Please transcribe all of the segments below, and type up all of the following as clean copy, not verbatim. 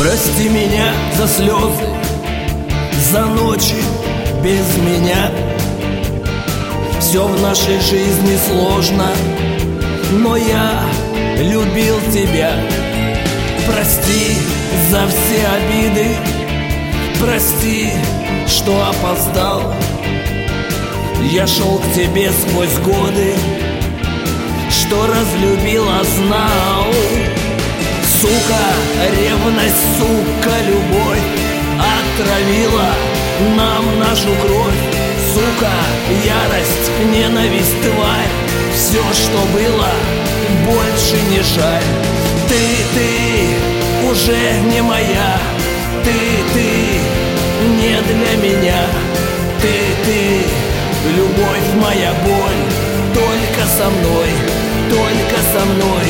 Прости меня за слезы, за ночи без меня. Все в нашей жизни сложно, но я любил тебя. Прости за все обиды, прости, что опоздал. Я шел к тебе сквозь годы, что разлюбила, знал. Сука, ревность, сука, любовь отравила нам нашу кровь. Сука, ярость, ненависть, тварь, все, что было, больше не жаль. Ты уже не моя, ты не для меня. Ты, любовь моя, боль, только со мной, только со мной.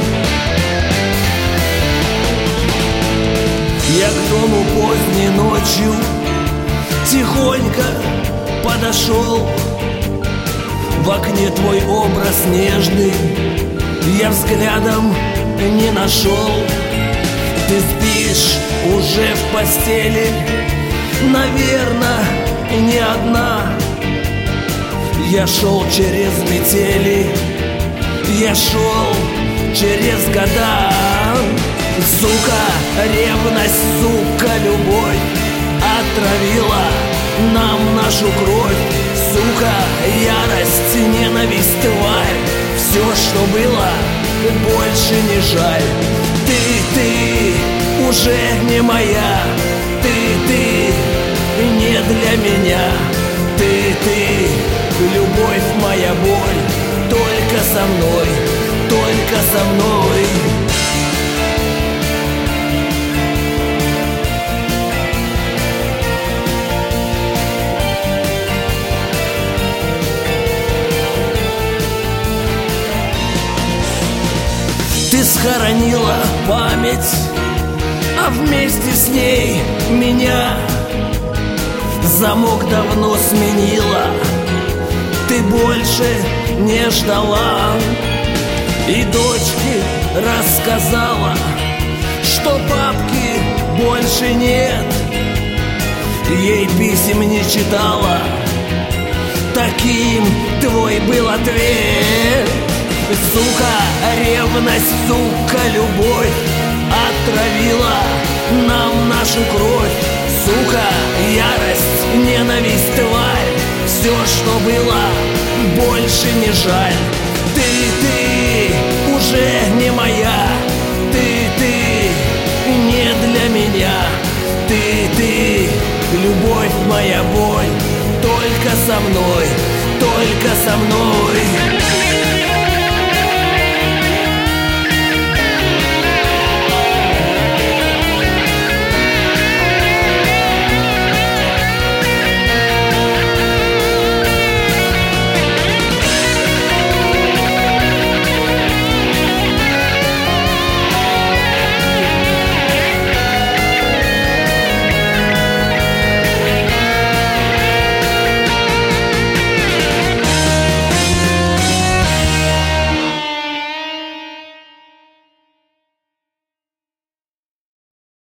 Я к дому поздней ночью тихонько подошел. В окне твой образ нежный я взглядом не нашел. Ты спишь уже в постели, наверно, не одна. Я шел через метели, я шел через года. Сука, ревность, сука, любовь отравила нам нашу кровь. Сука, ярость, ненависть, тварь, все, что было, больше не жаль. Ты уже не моя, ты не для меня. Ты, любовь моя, боль, только со мной, только со мной. Ты схоронила память, а вместе с ней меня. Замок давно сменила, ты больше не ждала. И дочке рассказала, что папки больше нет. Ей писем не читала, таким твой был ответ. Сука, ревность, сука, любовь отравила нам нашу кровь. Сука, ярость, ненависть, тварь, все, что было, больше не жаль. Ты уже не моя, ты не для меня. Ты, любовь моя, боль, только со мной, только со мной.